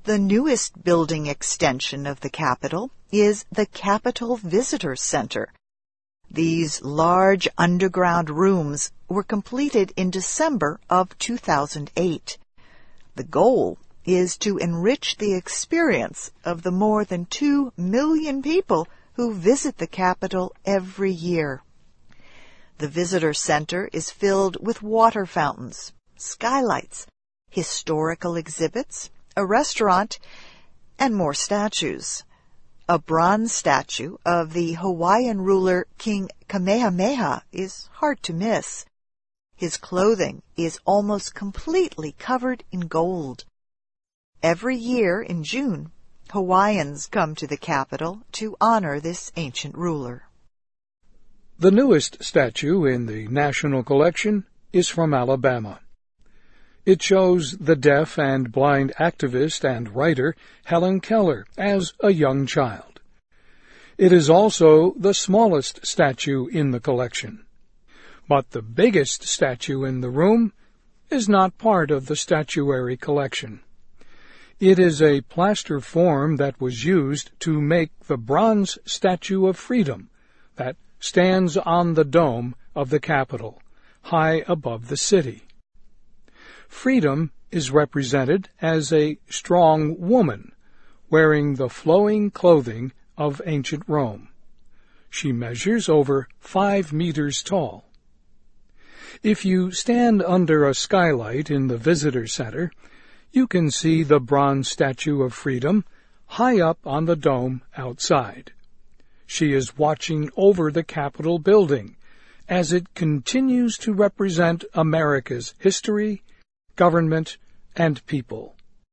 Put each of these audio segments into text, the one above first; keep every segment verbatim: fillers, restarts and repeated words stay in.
The newest building extension of the Capitol is the Capitol Visitor Center. These large underground rooms were completed in December of two thousand eight. The goal is to enrich the experience of the more than two million people who visit the Capitol every year. The Visitor Center is filled with water fountains, skylights, historical exhibits, a restaurant, and more statues. A bronze statue of the Hawaiian ruler King Kamehameha is hard to miss. His clothing is almost completely covered in gold. Every year in June, Hawaiians come to the Capitol to honor this ancient ruler. The newest statue in the National Collection is from Alabama. It shows the deaf and blind activist and writer Helen Keller as a young child. It is also the smallest statue in the collection. But the biggest statue in the room is not part of the statuary collection. It is a plaster form that was used to make the bronze Statue of Freedom that stands on the dome of the Capitol, high above the city. Freedom is represented as a strong woman, wearing the flowing clothing of ancient Rome. She measures over five meters tall. If you stand under a skylight in the visitor center, you can see the bronze Statue of Freedom high up on the dome outside. She is watching over the Capitol building as it continues to represent America's history, government, and people.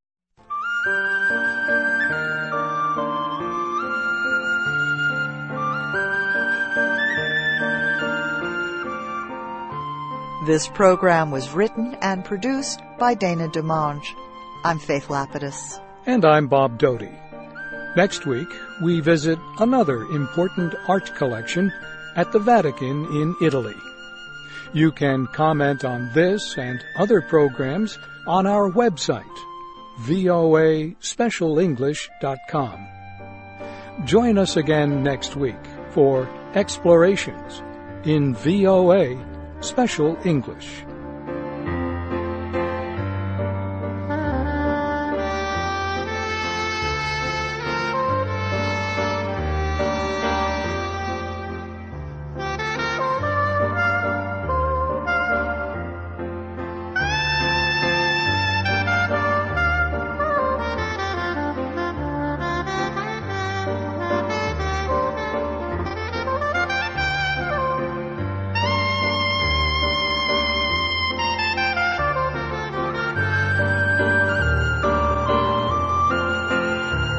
This program was written and produced by Dana DeMange. I'm Faith Lapidus. And I'm Bob Doty. Next week, we visit another important art collection at the Vatican in Italy. You can comment on this and other programs on our website, v o a special english dot com. Join us again next week for Explorations in V O A Special English.